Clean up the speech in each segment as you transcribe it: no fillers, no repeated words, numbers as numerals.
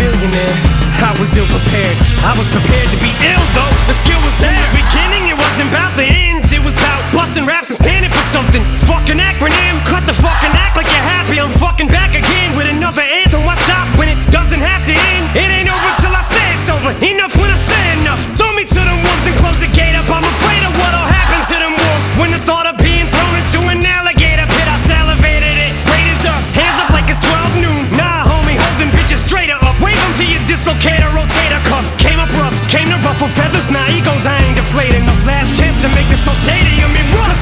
millionaire. I was ill prepared. I was prepared to be ill though. The skill was there. In the beginning, it wasn't about the ends. It was about busting raps and standing for something. Fucking acronym. Cut the fucking act like you're happy. I'm fucking back again with another anthem. Why stop when it doesn't have to end? It ain't over till I say it's over. Enough when I say enough. Throw me to them wolves and close the gate up. I'm afraid of what'll happen to them wolves when the thought of being thrown into an alligator pit. I salivated it. Raiders up. Hands up like it's 12 noon. Nah, homie, holding bitches straighter up. Wave them to your dislocator, rotator cuff. Came up rough, came to ruffle feathers. Nah, egos, I ain't deflated enough. Last chance to make this whole stadium in rust.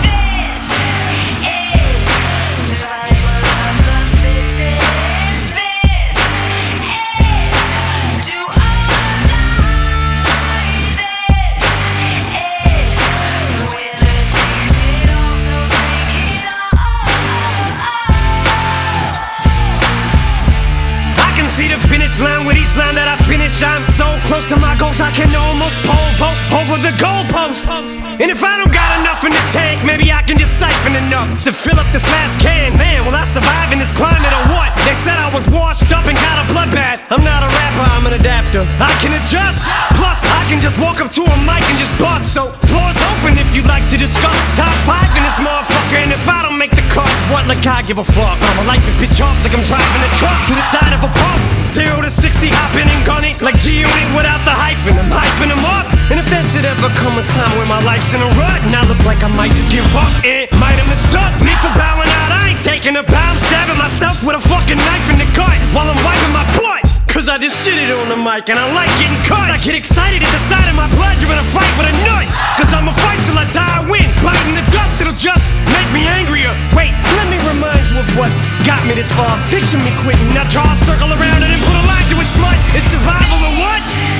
See the finish line with each line that I finish. I'm so close to my goals I can almost pole vault over the goalpost. And if I don't got enough in the tank, maybe I can just siphon enough to fill up this last can. Man, will I survive in this climate or what? They said I was washed up and got a bloodbath. I'm not a rapper, I'm an adapter. I can adjust, plus I can just walk up to a mic and just bust. So floor's open if you'd like to discuss. Top 5 in this motherfucker, and if I don't make the cut, what like I give a fuck? I'ma light this bitch off like I'm driving a truck to the side of a pump. 0 to 60, hopping and gunning like G-Unit without the hyphen. I'm hyping them up. And if there should ever come a time where my life's in a rut and I look like I might just give up, it might have mistook me for bowing out. I ain't taking a bow, I'm stabbing myself with a fucking knife in the gut while I'm wiping my butt. Cause I just shit it on the mic and I like getting cut. I get excited at the sight of my blood. You're in a fight with a nut. Cause I'ma fight till I die, I win. Biting the dust, it'll just make me angrier. Wait, let me remind you of what got me this far. Picture me quitting, now draw a circle around it and put a line to it, smut. It's survival or what?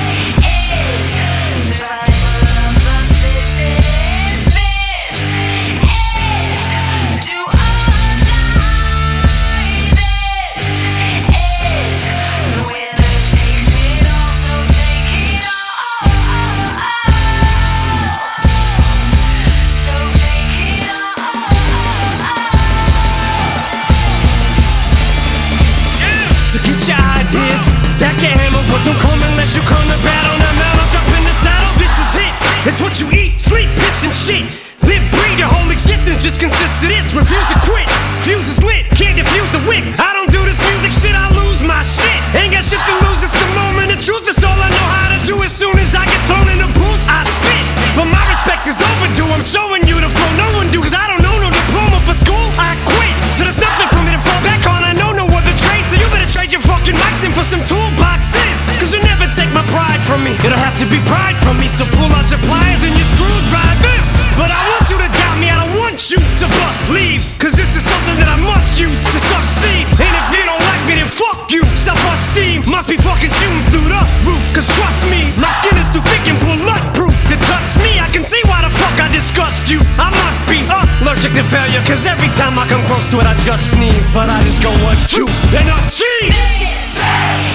Stack your hammer, but don't come unless you come to battle. Now mount on top in the saddle, this is it. It's what you eat, sleep, piss and shit. Live, breathe, your whole existence just consists of this. Refuse to quit, fuse is lit, can't defuse the wick. I don't do this music shit, I lose my shit. Ain't got shit to lose, it's the moment of truth. It's all I know how to do. As soon as I get thrown in the booth, I spit. But my respect is overdue, I'm showing you the flow no one do. Cause I don't know no diploma for school, I quit. So there's nothing for me to fall back on, I know no other trade. So you better trade your fucking mics in for some toolboxes. Cause you'll never take my pride from me. It'll have to be pride from me. So pull out your pliers and your screwdrivers. But I want you to doubt me, I don't want you to believe. Cause this is something that I must use to succeed. And if you don't like me, then fuck you. Self-esteem must be fucking shooting through the roof. Cause trust me, my skin is too thick and bulletproof to touch me. I can see why the fuck I disgust you. I must be allergic to failure. Cause every time I come close to it, I just sneeze. But I just go, what, you, then a cheese.